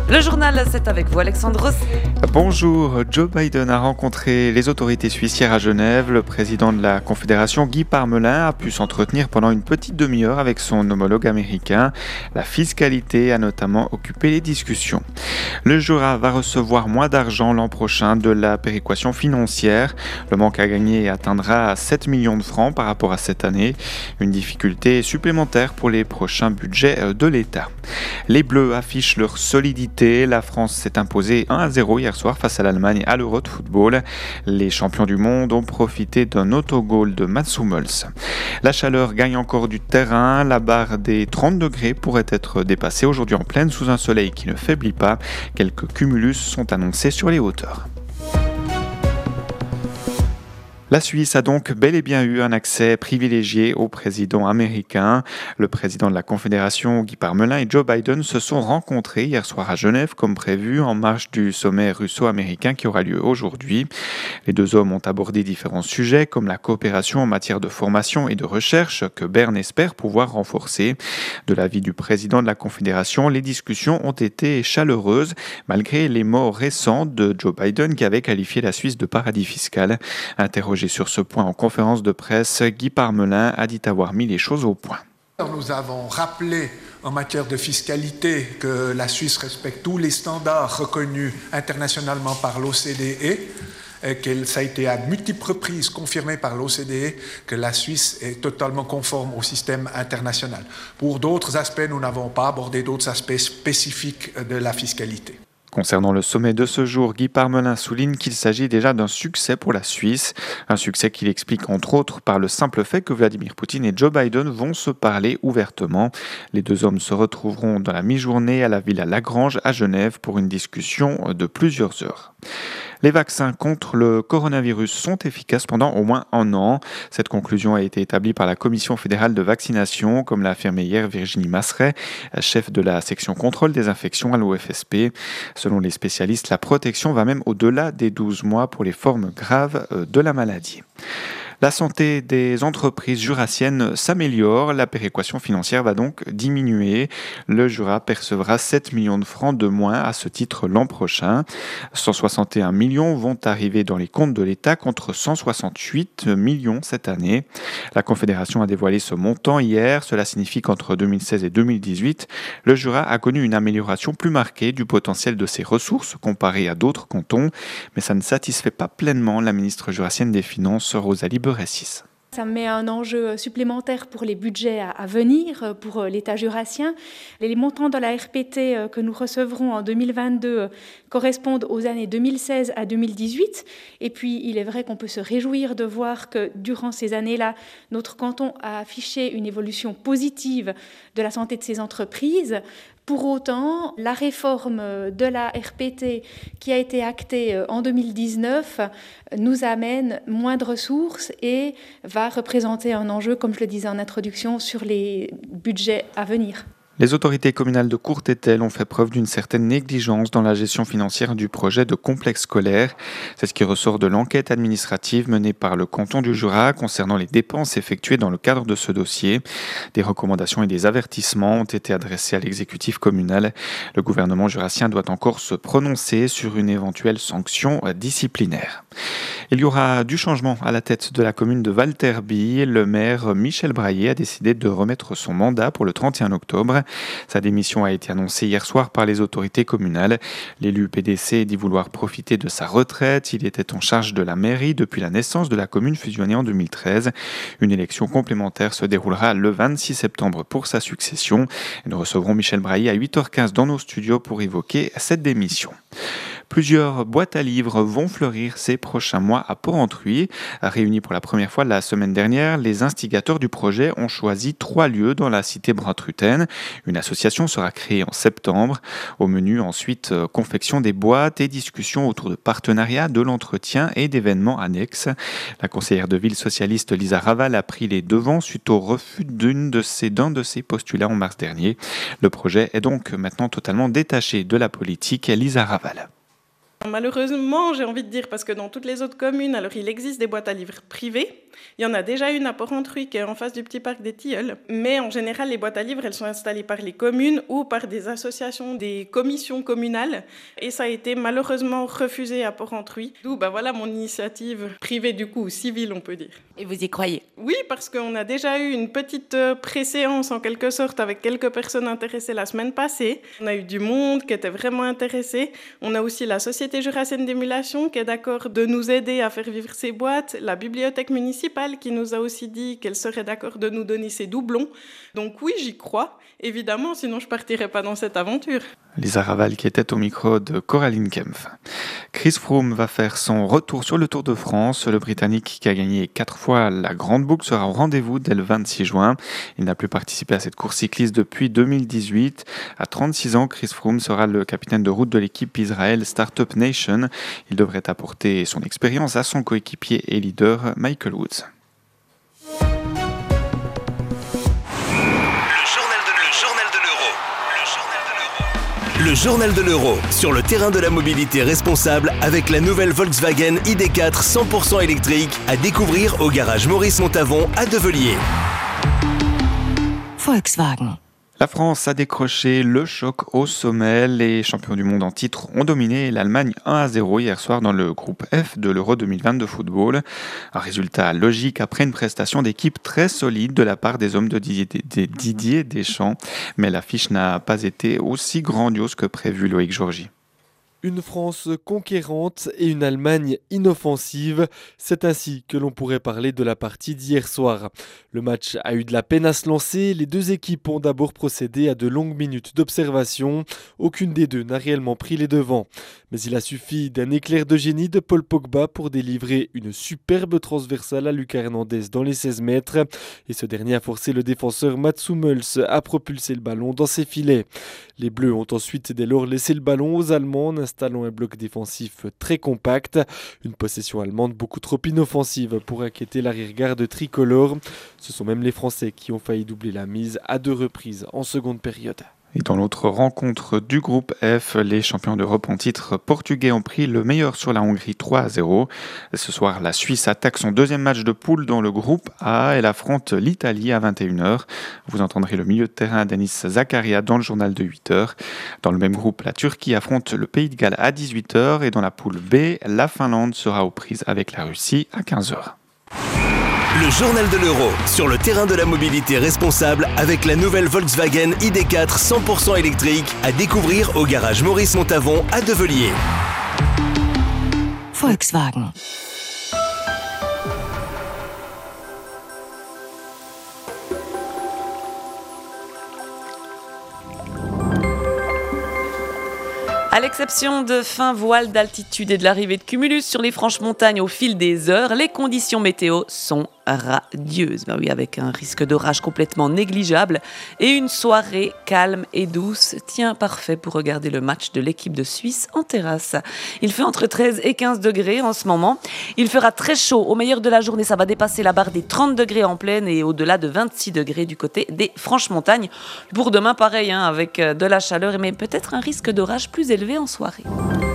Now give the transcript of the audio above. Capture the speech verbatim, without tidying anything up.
Le journal, c'est avec vous, Alexandre Ross. Bonjour, Joe Biden a rencontré les autorités suisses hier à Genève. Le président de la Confédération, Guy Parmelin, a pu s'entretenir pendant une petite demi-heure avec son homologue américain. La fiscalité a notamment occupé les discussions. Le Jura va recevoir moins d'argent l'an prochain de la péréquation financière. Le manque à gagner atteindra sept millions de francs par rapport à cette année. Une difficulté supplémentaire pour les prochains budgets de l'État. Les Bleus affichent leur solidité. La France s'est imposée un à zéro hier soir face à l'Allemagne à l'Euro de football. Les champions du monde ont profité d'un autogol de Mats Hummels. La chaleur gagne encore du terrain. La barre des trente degrés pourrait être dépassée aujourd'hui en pleine sous un soleil qui ne faiblit pas. Quelques cumulus sont annoncés sur les hauteurs. La Suisse a donc bel et bien eu un accès privilégié au président américain. Le président de la Confédération, Guy Parmelin, et Joe Biden se sont rencontrés hier soir à Genève, comme prévu, en marge du sommet russo-américain qui aura lieu aujourd'hui. Les deux hommes ont abordé différents sujets, comme la coopération en matière de formation et de recherche, que Berne espère pouvoir renforcer. De l'avis du président de la Confédération, les discussions ont été chaleureuses, malgré les mots récents de Joe Biden, qui avait qualifié la Suisse de paradis fiscal. Interrogé sur ce point en conférence de presse, Guy Parmelin a dit avoir mis les choses au point. Nous avons rappelé en matière de fiscalité que la Suisse respecte tous les standards reconnus internationalement par l'O C D E, et que ça a été à multiples reprises confirmé par l'O C D E que la Suisse est totalement conforme au système international. Pour d'autres aspects, nous n'avons pas abordé d'autres aspects spécifiques de la fiscalité. Concernant le sommet de ce jour, Guy Parmelin souligne qu'il s'agit déjà d'un succès pour la Suisse. Un succès qu'il explique entre autres par le simple fait que Vladimir Poutine et Joe Biden vont se parler ouvertement. Les deux hommes se retrouveront dans la mi-journée à la Villa Lagrange à Genève pour une discussion de plusieurs heures. Les vaccins contre le coronavirus sont efficaces pendant au moins un an. Cette conclusion a été établie par la Commission fédérale de vaccination, comme l'a affirmé hier Virginie Masseret, chef de la section contrôle des infections à l'O F S P. Selon les spécialistes, la protection va même au-delà des douze mois pour les formes graves de la maladie. La santé des entreprises jurassiennes s'améliore, la péréquation financière va donc diminuer. Le Jura percevra sept millions de francs de moins à ce titre l'an prochain. cent soixante et un millions vont arriver dans les comptes de l'État contre cent soixante-huit millions cette année. La Confédération a dévoilé ce montant hier. Cela signifie qu'entre deux mille seize et deux mille dix-huit, le Jura a connu une amélioration plus marquée du potentiel de ses ressources comparé à d'autres cantons. Mais ça ne satisfait pas pleinement la ministre jurassienne des Finances, Rosalie Beressis. Ça met un enjeu supplémentaire pour les budgets à venir, pour l'État jurassien. Les montants de la R P T que nous recevrons en deux mille vingt-deux correspondent aux années deux mille seize à deux mille dix-huit. Et puis, il est vrai qu'on peut se réjouir de voir que durant ces années-là, notre canton a affiché une évolution positive de la santé de ses entreprises. Pour autant, la réforme de la R P T qui a été actée en deux mille dix-neuf nous amène moins de ressources et va représenter un enjeu, comme je le disais en introduction, sur les budgets à venir. Les autorités communales de Courtételle ont fait preuve d'une certaine négligence dans la gestion financière du projet de complexe scolaire. C'est ce qui ressort de l'enquête administrative menée par le canton du Jura concernant les dépenses effectuées dans le cadre de ce dossier. Des recommandations et des avertissements ont été adressés à l'exécutif communal. Le gouvernement jurassien doit encore se prononcer sur une éventuelle sanction disciplinaire. Il y aura du changement à la tête de la commune de Valterby. Le maire Michel Braillet a décidé de remettre son mandat pour le trente et un octobre. Sa démission a été annoncée hier soir par les autorités communales. L'élu P D C dit vouloir profiter de sa retraite. Il était en charge de la mairie depuis la naissance de la commune fusionnée en deux mille treize. Une élection complémentaire se déroulera le vingt-six septembre pour sa succession. Nous recevrons Michel Braillet à huit heures quinze dans nos studios pour évoquer cette démission. Plusieurs boîtes à livres vont fleurir ces prochains mois à Porrentruy. Réunis pour la première fois la semaine dernière, les instigateurs du projet ont choisi trois lieux dans la cité bruntrutaine. Une association sera créée en septembre. Au menu ensuite, confection des boîtes et discussions autour de partenariats, de l'entretien et d'événements annexes. La conseillère de ville socialiste Lisa Raval a pris les devants suite au refus d'une de ses, d'un de ses postulats en mars dernier. Le projet est donc maintenant totalement détaché de la politique. Lisa Raval. Malheureusement, j'ai envie de dire, parce que dans toutes les autres communes, alors il existe des boîtes à livres privées. Il y en a déjà une à Porrentruy qui est en face du petit parc des Tilleuls. Mais en général, les boîtes à livres, elles sont installées par les communes ou par des associations, des commissions communales. Et ça a été malheureusement refusé à Porrentruy. D'où bah voilà mon initiative privée du coup, civile on peut dire. Et vous y croyez? Oui, parce qu'on a déjà eu une petite préséance en quelque sorte avec quelques personnes intéressées la semaine passée. On a eu du monde qui était vraiment intéressé. On a aussi la Société jurassienne d'émulation qui est d'accord de nous aider à faire vivre ces boîtes. La bibliothèque municipale qui nous a aussi dit qu'elle serait d'accord de nous donner ses doublons. Donc oui, j'y crois, évidemment, sinon je ne partirais pas dans cette aventure. Lisa Raval qui était au micro de Coraline Kempf. Chris Froome va faire son retour sur le Tour de France. Le Britannique qui a gagné quatre fois la Grande Boucle sera au rendez-vous dès le vingt-six juin. Il n'a plus participé à cette course cycliste depuis deux mille dix-huit. À trente-six ans, Chris Froome sera le capitaine de route de l'équipe Israel Startup Nation. Il devrait apporter son expérience à son coéquipier et leader Michael Woods. Le journal de l'Euro, sur le terrain de la mobilité responsable avec la nouvelle Volkswagen I D quatre cent pour cent électrique à découvrir au garage Maurice Montavon à Develier. Volkswagen. La France a décroché le choc au sommet. Les champions du monde en titre ont dominé l'Allemagne un à zéro hier soir dans le groupe F de l'Euro deux mille vingt de football. Un résultat logique après une prestation d'équipe très solide de la part des hommes de Didier Deschamps. Mais l'affiche n'a pas été aussi grandiose que prévu, Loïc Georgie. Une France conquérante et une Allemagne inoffensive, c'est ainsi que l'on pourrait parler de la partie d'hier soir. Le match a eu de la peine à se lancer, les deux équipes ont d'abord procédé à de longues minutes d'observation, aucune des deux n'a réellement pris les devants. Mais il a suffi d'un éclair de génie de Paul Pogba pour délivrer une superbe transversale à Lucas Hernandez dans les seize mètres, et ce dernier a forcé le défenseur Mats Hummels à propulser le ballon dans ses filets. Les Bleus ont ensuite dès lors laissé le ballon aux Allemands, installant un bloc défensif très compact. Une possession allemande beaucoup trop inoffensive pour inquiéter l'arrière-garde tricolore. Ce sont même les Français qui ont failli doubler la mise à deux reprises en seconde période. Et dans l'autre rencontre du groupe F, les champions d'Europe en titre portugais ont pris le meilleur sur la Hongrie trois à zéro. Ce soir, la Suisse attaque son deuxième match de poule dans le groupe A. Elle affronte l'Italie à vingt et une heures. Vous entendrez le milieu de terrain Denis Zakaria dans le journal de huit heures. Dans le même groupe, la Turquie affronte le Pays de Galles à dix-huit heures. Et dans la poule B, la Finlande sera aux prises avec la Russie à quinze heures. Le journal de l'Euro, sur le terrain de la mobilité responsable avec la nouvelle Volkswagen I D quatre cent pour cent électrique à découvrir au garage Maurice Montavon à Develier. Volkswagen. À l'exception de fins voiles d'altitude et de l'arrivée de cumulus sur les franches montagnes au fil des heures, les conditions météo sont radieuse. Ben oui, avec un risque d'orage complètement négligeable et une soirée calme et douce. Tiens, parfait pour regarder le match de l'équipe de Suisse en terrasse. Il fait entre treize et quinze degrés en ce moment. Il fera très chaud. Au meilleur de la journée, ça va dépasser la barre des trente degrés en plaine et au-delà de vingt-six degrés du côté des franches montagnes. Pour demain, pareil, hein, avec de la chaleur, mais peut-être un risque d'orage plus élevé en soirée.